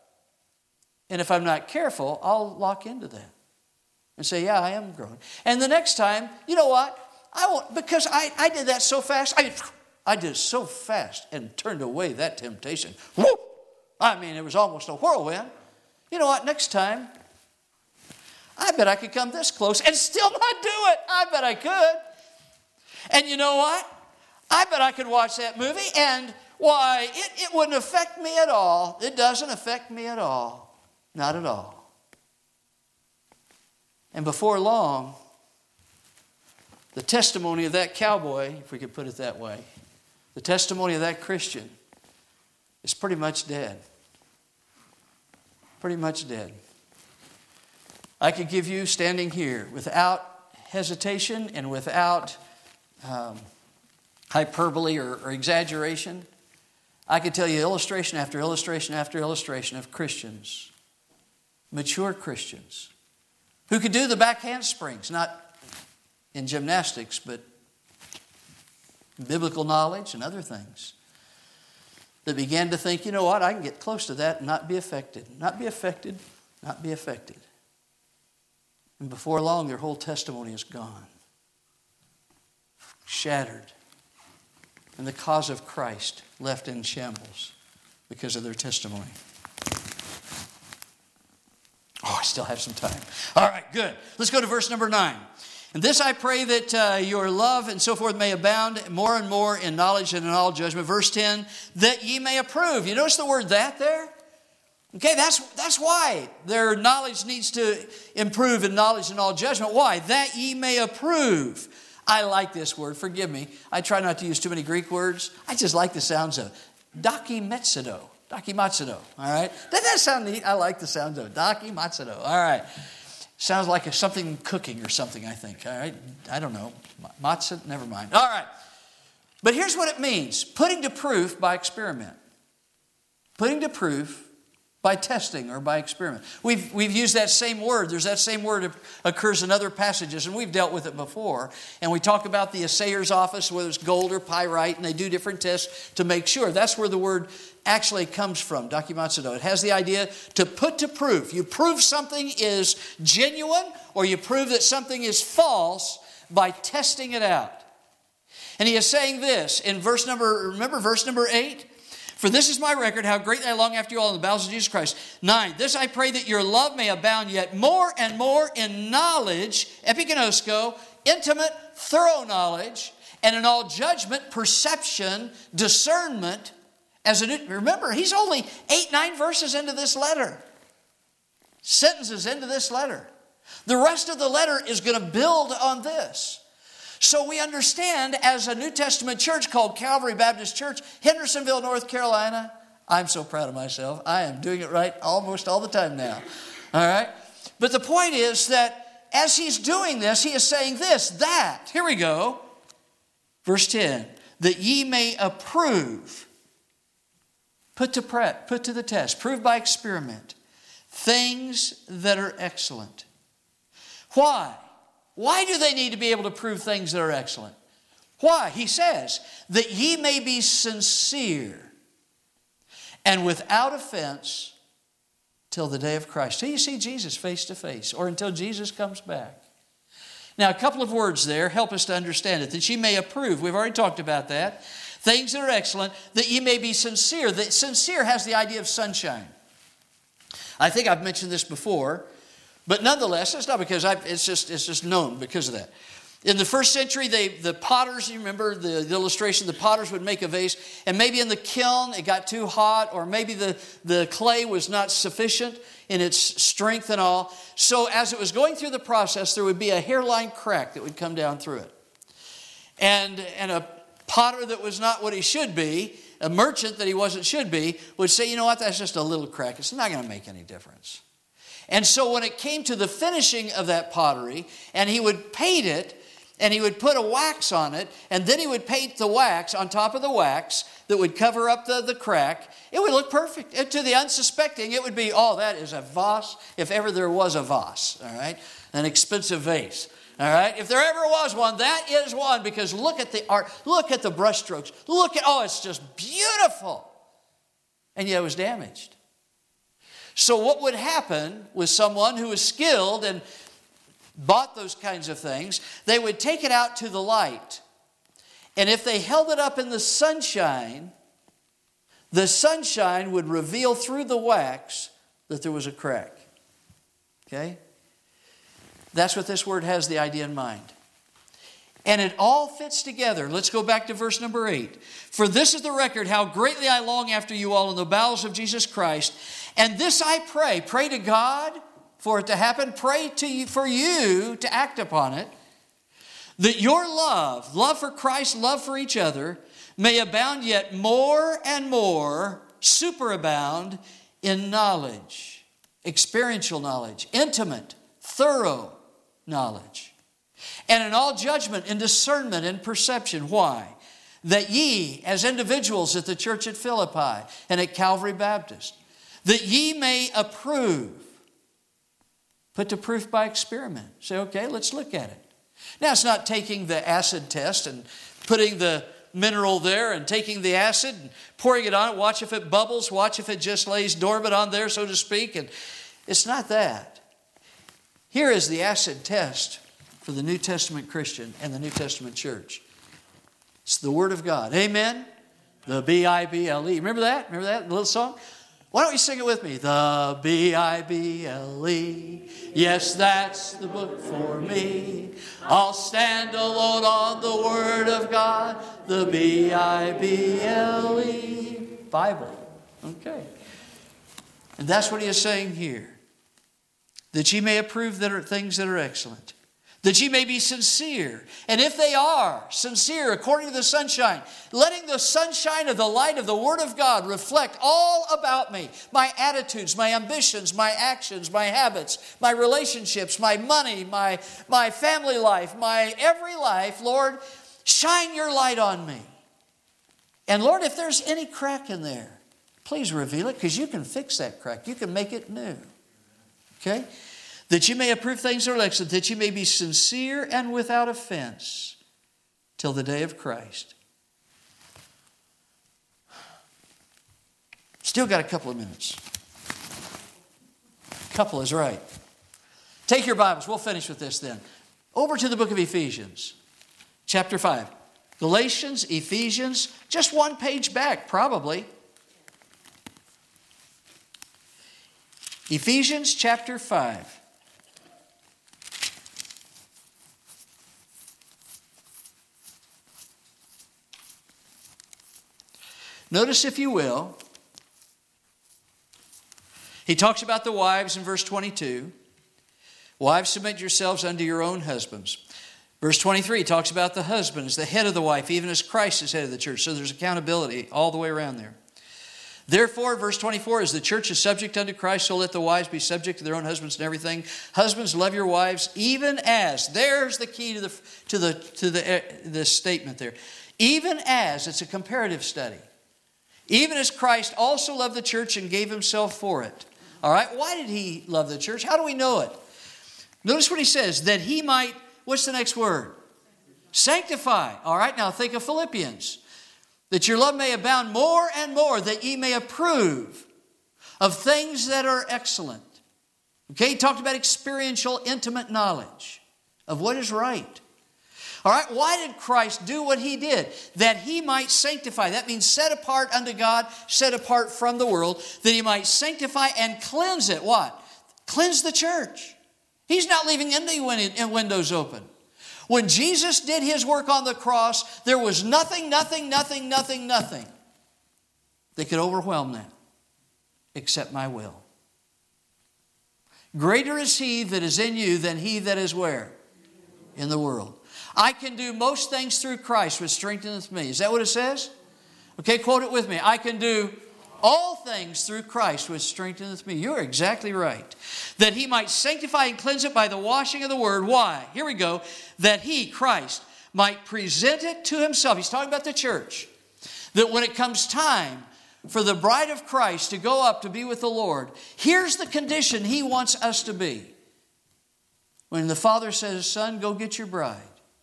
And if I'm not careful, I'll lock into that and say, yeah, I am growing. And the next time, you know what? I won't, because I, I did that so fast. I I did it so fast and turned away that temptation. Whoop! I mean, it was almost a whirlwind. You know what? Next time, I bet I could come this close and still not do it. I bet I could. And you know what? I bet I could watch that movie and, why, it, it wouldn't affect me at all. It doesn't affect me at all. Not at all. And before long, the testimony of that cowboy, if we could put it that way, the testimony of that Christian is pretty much dead. Pretty much dead. I could give you, standing here, without hesitation and without um, hyperbole or, or exaggeration, I could tell you illustration after illustration after illustration of Christians, mature Christians, who could do the back handsprings, not in gymnastics, but biblical knowledge and other things, that began to think, you know what, I can get close to that and not be affected. Not be affected, not be affected. And before long, their whole testimony is gone. Shattered. And the cause of Christ left in shambles because of their testimony. Oh, I still have some time. All right, good. Let's go to verse number nine. And this I pray that uh, your love and so forth may abound more and more in knowledge and in all judgment. Verse ten, that ye may approve. You notice the word that there? Okay, that's, that's why their knowledge needs to improve in knowledge and all judgment. Why? That ye may approve. I like this word. Forgive me. I try not to use too many Greek words. I just like the sounds of it. Dakimatsudo. Dakimatsudo. All right. Doesn't that sound neat? I like the sound of it. Dakimatsudo. All right. Sounds like a, something cooking or something, I think. All right. I don't know. Matsu? Never mind. All right. But here's what it means. Putting to proof by experiment. Putting to proof by testing or by experiment. We've, we've used that same word. There's that same word that occurs in other passages, and we've dealt with it before. And we talk about the assayer's office, whether it's gold or pyrite, and they do different tests to make sure. That's where the word actually comes from, dakimatsudo. It has the idea to put to proof. You prove something is genuine, or you prove that something is false by testing it out. And he is saying this in verse number, remember verse number eight? For this is my record, how greatly I long after you all in the bowels of Jesus Christ. Nine, this I pray that your love may abound yet more and more in knowledge, epiginosko, intimate, thorough knowledge, and in all judgment, perception, discernment. As a new, remember, he's only eight, nine verses into this letter. Sentences into this letter. The rest of the letter is going to build on this. So we understand as a New Testament church called Calvary Baptist Church, Hendersonville, North Carolina. I'm so proud of myself. I am doing it right almost all the time now. All right? But the point is that as he's doing this, he is saying this, that. Here we go. Verse ten. That ye may approve. Put to prep, put to the test. Prove by experiment. Things that are excellent. Why? Why do they need to be able to prove things that are excellent? Why? He says, that ye may be sincere and without offense till the day of Christ. Till you see Jesus face to face, or until Jesus comes back. Now, a couple of words there help us to understand it. That ye may approve. We've already talked about that. Things that are excellent, that ye may be sincere. That sincere has the idea of sunshine. I think I've mentioned this before. But nonetheless, it's not because I, it's just it's just known because of that. In the first century, they the potters, you remember the, the illustration, the potters would make a vase, and maybe in the kiln it got too hot, or maybe the, the clay was not sufficient in its strength and all. So as it was going through the process, there would be a hairline crack that would come down through it. And, and a potter that was not what he should be, a merchant that he wasn't should be, would say, you know what, that's just a little crack. It's not going to make any difference. And so when it came to the finishing of that pottery, and he would paint it, and he would put a wax on it, and then he would paint the wax on top of the wax that would cover up the, the crack, it would look perfect. And to the unsuspecting, it would be, oh, that is a vase, if ever there was a vase, all right? An expensive vase, all right? If there ever was one, that is one, because look at the art, look at the brushstrokes, look at, oh, it's just beautiful. And yet it was damaged. So what would happen with someone who was skilled and bought those kinds of things, they would take it out to the light. And if they held it up in the sunshine, the sunshine would reveal through the wax that there was a crack. Okay? That's what this word has the idea in mind. And it all fits together. Let's go back to verse number eight. For this is the record, how greatly I long after you all in the bowels of Jesus Christ. And this I pray. Pray to God for it to happen. Pray to you, for you to act upon it. That your love, love for Christ, love for each other, may abound yet more and more, superabound in knowledge. Experiential knowledge. Intimate, thorough knowledge. And in all judgment and discernment and perception. Why? That ye, as individuals at the church at Philippi and at Calvary Baptist, that ye may approve. Put to proof by experiment. Say, okay, let's look at it. Now, it's not taking the acid test and putting the mineral there and taking the acid and pouring it on it. Watch if it bubbles. Watch if it just lays dormant on there, so to speak. And it's not that. Here is the acid test for the New Testament Christian and the New Testament church. It's the Word of God. Amen? The B I B L E. Remember that? Remember that little song? Why don't you sing it with me? The B I B L E. Yes, that's the book for me. I'll stand alone on the Word of God. The B I B L E. Bible. Okay. And that's what he is saying here. That ye may approve that are things that are excellent. that ye may be sincere. And if they are sincere according to the sunshine, letting the sunshine of the light of the Word of God reflect all about me, my attitudes, my ambitions, my actions, my habits, my relationships, my money, my, my family life, my every life, Lord, shine your light on me. And Lord, if there's any crack in there, please reveal it, because you can fix that crack. You can make it new. Okay? That you may approve things that are excellent, that you may be sincere and without offense till the day of Christ. Still got a couple of minutes. Couple is right. Take your Bibles. We'll finish with this then. Over to the book of Ephesians, chapter five. Galatians, Ephesians, just one page back, probably. Ephesians chapter five. Notice, if you will, he talks about the wives in verse twenty-two. Wives, submit yourselves unto your own husbands. Verse twenty-three, he talks about the husband as the head of the wife, even as Christ is head of the church. So there's accountability all the way around there. Therefore, verse twenty-four, as the church is subject unto Christ, so let the wives be subject to their own husbands in everything. Husbands, love your wives, even as, there's the key to the to the to the, uh, the statement there. Even as, it's a comparative study. Even as Christ also loved the church and gave himself for it. All right, why did he love the church? How do we know it? Notice what he says, that he might, what's the next word? Sanctify. All right, now think of Philippians. That your love may abound more and more, that ye may approve of things that are excellent. Okay, he talked about experiential, intimate knowledge of what is right. All right, why did Christ do what he did? That he might sanctify. That means set apart unto God, set apart from the world, that he might sanctify and cleanse it. What? Cleanse the church. He's not leaving any windows open. When Jesus did his work on the cross, there was nothing, nothing, nothing, nothing, nothing that could overwhelm that except my will. Greater is he that is in you than he that is where? In the world. I can do most things through Christ which strengtheneth me. Is that what it says? Okay, quote it with me. I can do all things through Christ which strengtheneth me. You're exactly right. That he might sanctify and cleanse it by the washing of the word. Why? Here we go. That he, Christ, might present it to himself. He's talking about the church. That when it comes time for the bride of Christ to go up to be with the Lord, here's the condition he wants us to be. When the Father says, son, go get your bride.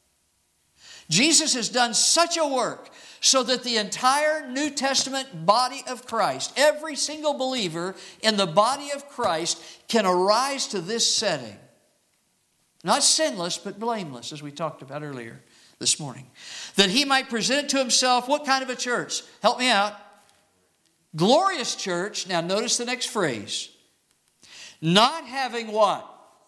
Jesus has done such a work so that the entire New Testament body of Christ, every single believer in the body of Christ, can arise to this setting. Not sinless, but blameless, as we talked about earlier this morning. That he might present to himself what kind of a church? Help me out. Glorious church. Now notice the next phrase. Not having what?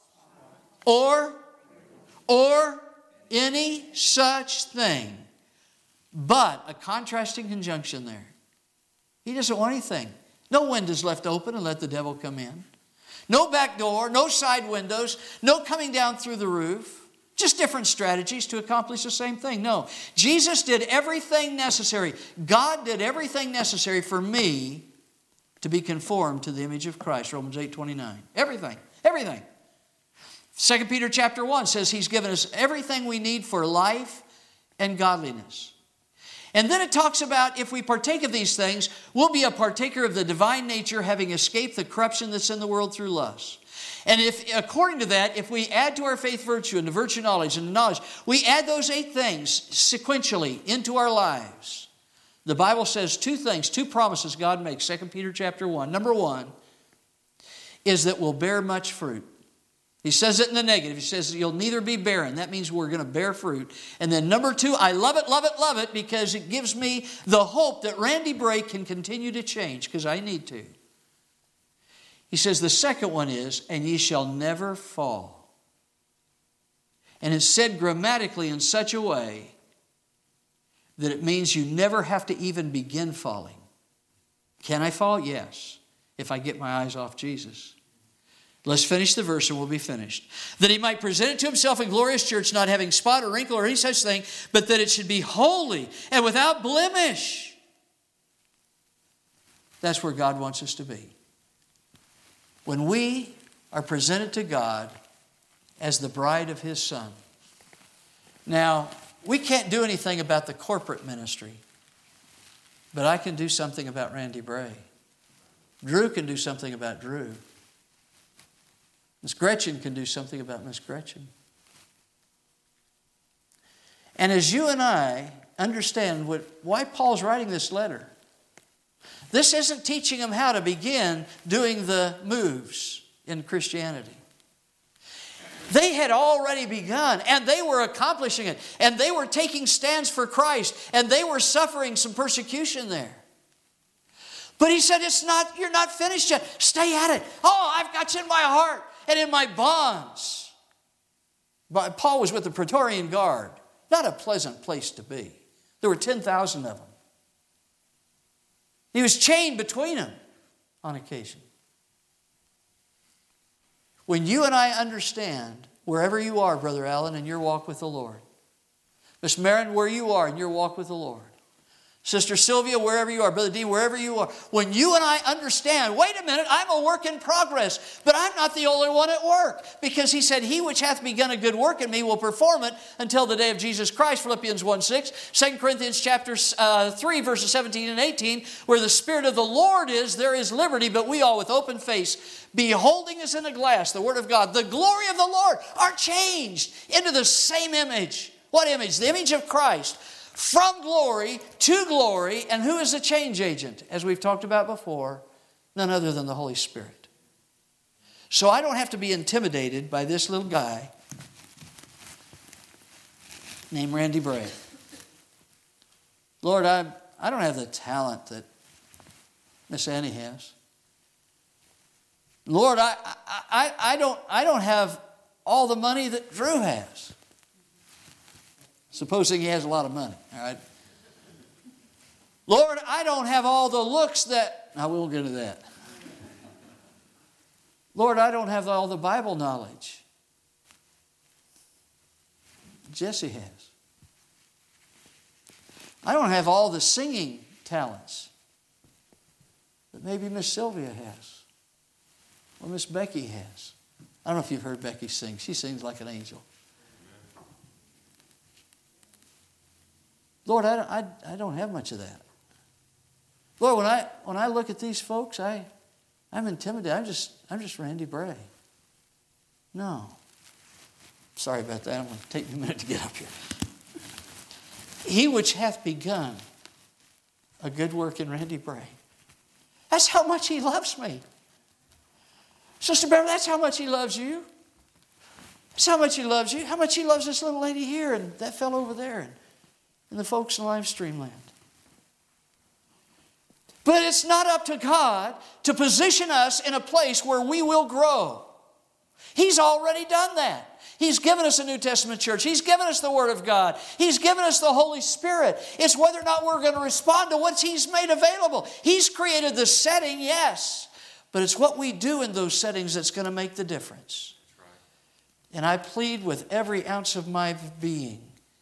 Or, or any such thing. But a contrasting conjunction there. He doesn't want anything. No windows left open and let the devil come in. No back door, no side windows, no coming down through the roof. Just different strategies to accomplish the same thing. No, Jesus did everything necessary. God did everything necessary for me to be conformed to the image of Christ. Romans eight twenty-nine. Everything. Everything. Second Peter chapter one says he's given us everything we need for life and godliness. And then it talks about if we partake of these things, we'll be a partaker of the divine nature, having escaped the corruption that's in the world through lust. And if, according to that, if we add to our faith virtue and to virtue knowledge and knowledge, we add those eight things sequentially into our lives. The Bible says two things, two promises God makes, Second Peter chapter one. Number one is that we'll bear much fruit. He says it in the negative. He says you'll neither be barren. That means we're going to bear fruit. And then number two, I love it, love it, love it, because it gives me the hope that Randy Bray can continue to change, because I need to. He says the second one is, and ye shall never fall. And it's said grammatically in such a way that it means you never have to even begin falling. Can I fall? Yes, if I get my eyes off Jesus. Let's finish the verse and we'll be finished. That he might present it to himself a glorious church, not having spot or wrinkle or any such thing, but that it should be holy and without blemish. That's where God wants us to be. When we are presented to God as the bride of His Son. Now, we can't do anything about the corporate ministry, but I can do something about Randy Bray. Drew can do something about Drew. Miss Gretchen can do something about Miss Gretchen. And as you and I understand what, why Paul's writing this letter, this isn't teaching them how to begin doing the moves in Christianity. They had already begun, and they were accomplishing it, and they were taking stands for Christ, and they were suffering some persecution there. But he said, "It's not, you're not finished yet. Stay at it. Oh, I've got you in my heart and in my bonds." But Paul was with the Praetorian Guard. Not a pleasant place to be. There were ten thousand of them. He was chained between them on occasion. When you and I understand, wherever you are, Brother Allen, in your walk with the Lord, Miss Marin, where you are in your walk with the Lord, Sister Sylvia, wherever you are, Brother Dean, wherever you are, when you and I understand, wait a minute, I'm a work in progress, but I'm not the only one at work. Because he said, "He which hath begun a good work in me will perform it until the day of Jesus Christ," Philippians one six. Second Corinthians chapter uh, three, verses seventeen and eighteen, "Where the Spirit of the Lord is, there is liberty, but we all with open face, beholding as in a glass the Word of God, the glory of the Lord," are changed into the same image. What image? The image of Christ. From glory to glory. And who is the change agent? As we've talked about before, none other than the Holy Spirit. So I don't have to be intimidated by this little guy named Randy Bray. Lord, I, I don't have the talent that Miss Annie has. Lord, I, I, I, don't, I don't have all the money that Drew has. Supposing he has a lot of money, all right? Lord, I don't have all the looks that... Now, we'll get into that. Lord, I don't have all the Bible knowledge Jesse has. I don't have all the singing talents that maybe Miss Sylvia has or Miss Becky has. I don't know if you've heard Becky sing. She sings like an angel. Lord, I, I, I don't have much of that. Lord, when I when I look at these folks, I, I'm intimidated. I'm just I'm just Randy Bray. No. Sorry about that. I'm going to take me a minute to get up here. He which hath begun a good work in Randy Bray. That's how much he loves me. Sister Beverly, that's how much he loves you. That's how much he loves you. How much he loves this little lady here and that fellow over there. And and the folks in live stream land. But it's not up to God to position us in a place where we will grow. He's already done that. He's given us a New Testament church. He's given us the Word of God. He's given us the Holy Spirit. It's whether or not we're going to respond to what He's made available. He's created the setting, yes. But it's what we do in those settings that's going to make the difference. That's right. And I plead with every ounce of my being,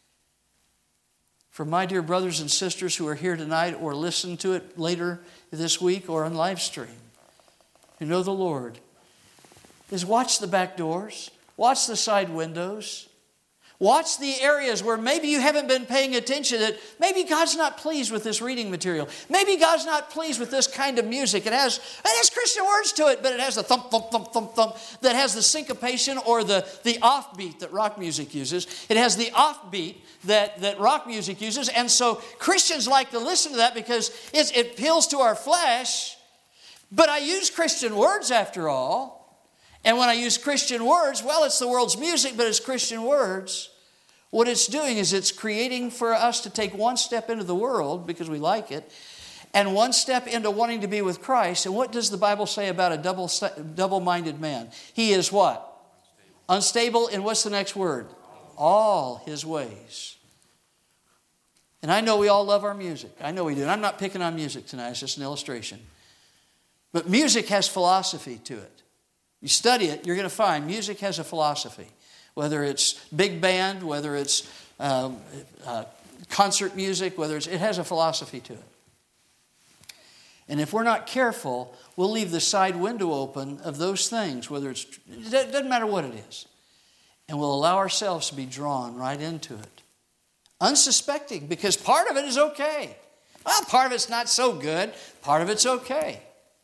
for my dear brothers and sisters who are here tonight or listen to it later this week or on live stream, who know the Lord, is watch the back doors, watch the side windows, watch the areas where maybe you haven't been paying attention, that maybe God's not pleased with this reading material. Maybe God's not pleased with this kind of music. It has, it has Christian words to it, but it has the thump, thump, thump, thump, thump, that has the syncopation or the, the offbeat that rock music uses. It has the offbeat that, that rock music uses. And so Christians like to listen to that because it, it appeals to our flesh. But I use Christian words after all. And when I use Christian words, well, it's the world's music, but it's Christian words. What it's doing is it's creating for us to take one step into the world because we like it, and one step into wanting to be with Christ. And what does the Bible say about a double, double-minded man? He is what? Unstable. Unstable in what's the next word? All his ways. And I know we all love our music. I know we do. And I'm not picking on music tonight. It's just an illustration. But music has philosophy to it. You study it, you're going to find music has a philosophy. Whether it's big band, whether it's uh, uh, concert music, whether it's, it has a philosophy to it. And if we're not careful, we'll leave the side window open of those things, whether it's, it doesn't matter what it is. And we'll allow ourselves to be drawn right into it. Unsuspecting, because part of it is okay. Well, part of it's not so good. Part of it's okay.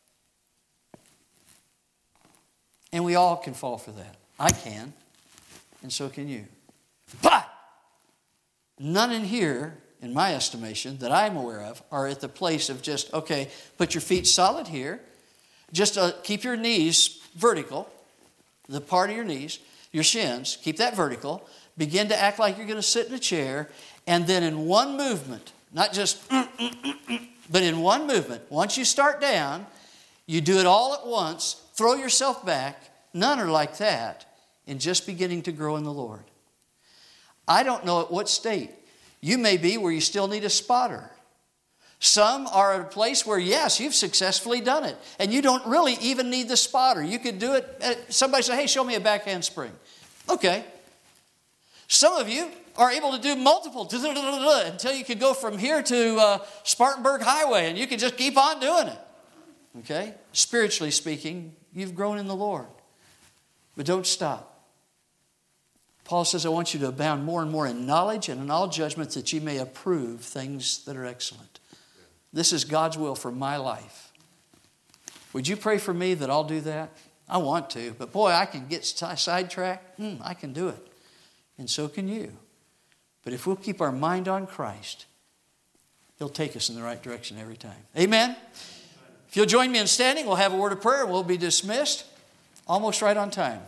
And we all can fall for that. I can. And so can you. But none in here, in my estimation, that I'm aware of, are at the place of just, okay, put your feet solid here. Just uh, keep your knees vertical, the part of your knees, your shins, keep that vertical. Begin to act like you're going to sit in a chair. And then in one movement, not just, mm, mm, mm, mm, but in one movement, once you start down, you do it all at once, throw yourself back. None are like that in just beginning to grow in the Lord. I don't know at what state. You may be where you still need a spotter. Some are at a place where, yes, you've successfully done it. And you don't really even need the spotter. You could do it. Somebody say, hey, show me a back handspring. Okay. Some of you are able to do multiple until you could go from here to uh, Spartanburg Highway and you can just keep on doing it. Okay? Spiritually speaking, you've grown in the Lord. But don't stop. Paul says, I want you to abound more and more in knowledge and in all judgment that you may approve things that are excellent. This is God's will for my life. Would you pray for me that I'll do that? I want to, but boy, I can get sidetracked. Mm, I can do it. And so can you. But if we'll keep our mind on Christ, He'll take us in the right direction every time. Amen? If you'll join me in standing, we'll have a word of prayer and we'll be dismissed. Almost right on time.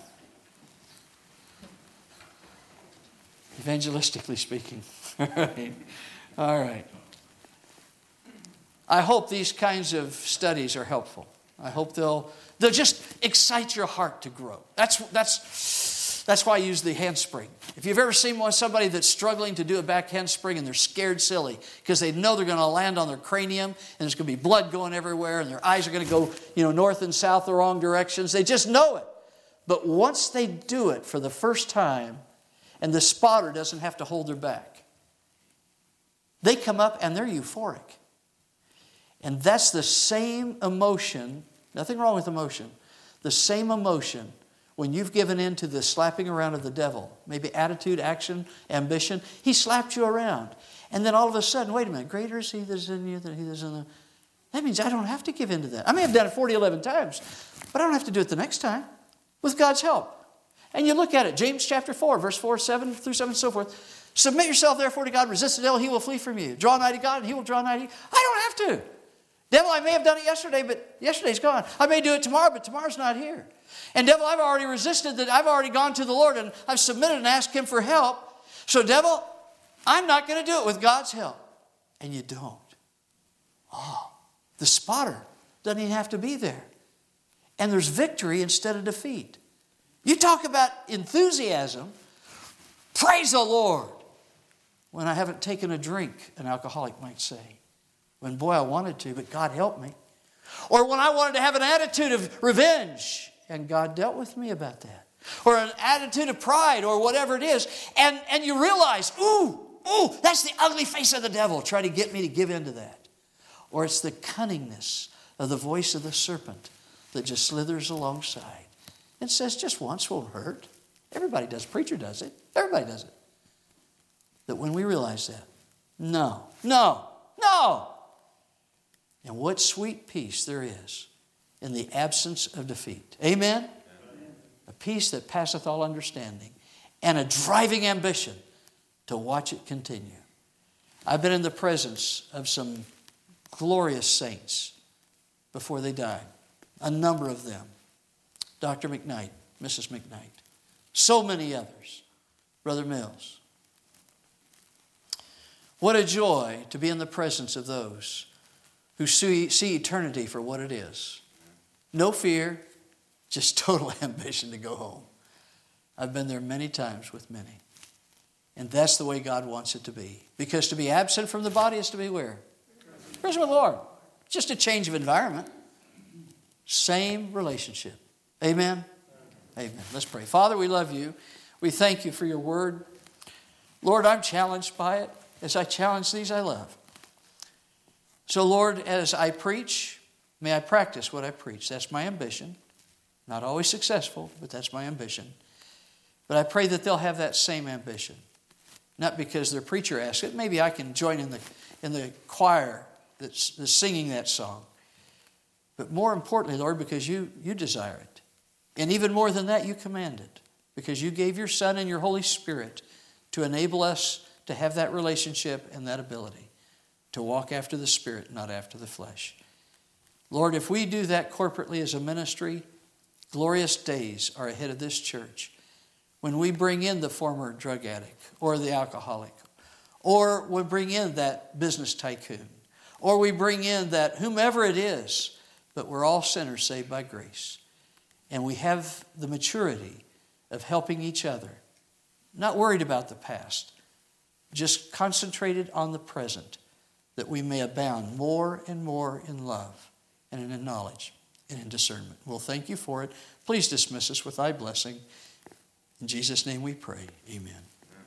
Evangelistically speaking. All right. All right. I hope these kinds of studies are helpful. I hope they'll they'll just excite your heart to grow. That's that's that's why I use the handspring. If you've ever seen one somebody that's struggling to do a back handspring and they're scared silly because they know they're going to land on their cranium and there's going to be blood going everywhere and their eyes are going to go, you know, north and south the wrong directions. They just know it. But once they do it for the first time and the spotter doesn't have to hold their back, they come up and they're euphoric. And that's the same emotion, nothing wrong with emotion, the same emotion when you've given in to the slapping around of the devil, maybe attitude, action, ambition. He slapped you around. And then all of a sudden, wait a minute, greater is He that's in you than He that's in the... That means I don't have to give in to that. I may have done it forty, eleven times, but I don't have to do it the next time with God's help. And you look at it, James chapter four, verse four, seven through seven, and so forth. Submit yourself therefore to God, resist the devil, he will flee from you. Draw nigh to God, and He will draw nigh to you. I don't have to. Devil, I may have done it yesterday, but yesterday's gone. I may do it tomorrow, but tomorrow's not here. And devil, I've already resisted that. I've already gone to the Lord and I've submitted and asked Him for help. So devil, I'm not going to do it with God's help. And you don't. Oh, the spotter doesn't even have to be there. And there's victory instead of defeat. You talk about enthusiasm. Praise the Lord. When I haven't taken a drink, an alcoholic might say. When, boy, I wanted to, but God helped me. Or when I wanted to have an attitude of revenge, and God dealt with me about that. Or an attitude of pride, or whatever it is. And, and you realize, ooh, ooh, that's the ugly face of the devil, trying to get me to give in to that. Or it's the cunningness of the voice of the serpent that just slithers alongside and says, just once won't hurt. Everybody does. Preacher does it. Everybody does it. That when we realize that, no, no, no. And what sweet peace there is in the absence of defeat. Amen? Amen? A peace that passeth all understanding. And a driving ambition to watch it continue. I've been in the presence of some glorious saints before they died. A number of them. Doctor McKnight, Missus McKnight. So many others. Brother Mills. What a joy to be in the presence of those who see, see eternity for what it is. No fear, just total ambition to go home. I've been there many times with many. And that's the way God wants it to be. Because to be absent from the body is to be where? Present with the Lord. Just a change of environment. Same relationship. Amen? Amen. Let's pray. Father, we love you. We thank you for your word. Lord, I'm challenged by it. As I challenge these I love. So, Lord, as I preach, may I practice what I preach. That's my ambition. Not always successful, but that's my ambition. But I pray that they'll have that same ambition. Not because their preacher asks it. Maybe I can join in the, in the choir that's, that's singing that song. But more importantly, Lord, because you, you desire it. And even more than that, you command it. Because you gave your Son and your Holy Spirit to enable us to have that relationship and that ability to walk after the Spirit, not after the flesh. Lord, if we do that corporately as a ministry, glorious days are ahead of this church when we bring in the former drug addict or the alcoholic, or we bring in that business tycoon, or we bring in that whomever it is, but we're all sinners saved by grace. And we have the maturity of helping each other, not worried about the past, just concentrated on the present, that we may abound more and more in love and in knowledge and in discernment. We'll thank you for it. Please dismiss us with thy blessing. In Jesus' name we pray. Amen.